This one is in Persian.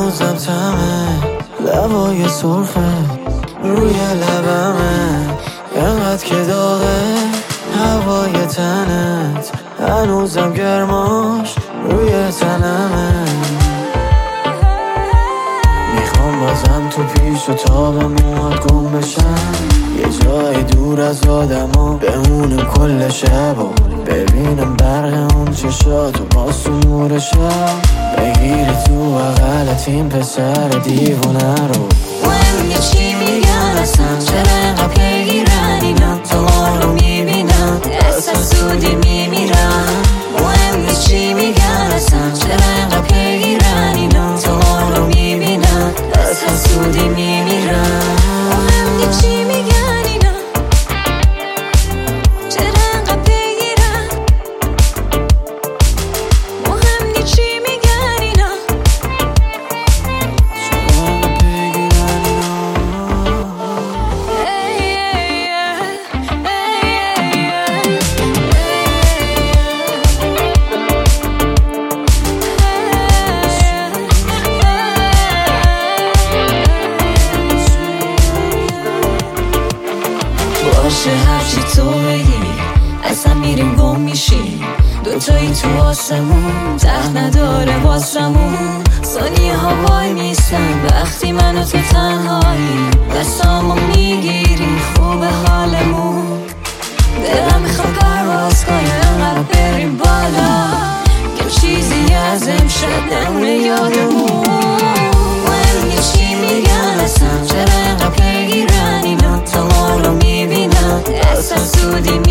هنوزم تمه لبای سرفه روی لبمه، اینقدر که داغه هوای تنت، هنوزم گرماش روی تنمه. میخوام بازم تو پیش و تا به موهات گم بشم، یه جای دور از آدما بمونم کل شب و ببینم برق اون چشاتو باز تو نور شب، بگیری تو بغلت این پسر دیوونه رو. من یه چی میگن اصلا چرا اینقدر پیگیرن اینا، تو ما رو میبینم احساس سودی میمیرم. من یه چی میگن اصلا چرا اینقدر پیگیرن اینا، تو ما رو میبینم احساس سودی میمیرم. من یه چی میگن اینا، چرا اینقدر پیگیرن، مهم نی چی میگن اینا. باشه هرچی تو بگی اصلا میریم گم میشیم، دوتایی تو آسمون تخت نداره واسمون. ثانیه ها وای میستن وقتی من و تو تنهایی، دستامو میگیری خوب حالمون. دلم میخواد پرواز کنه انقدر بریم بالا، یه چیزی از امشب نمونه یادمون. من یه چی میگن اصلا چرا اینقدر پیگیرن اینا، تا ما رو میبینن احساس سودی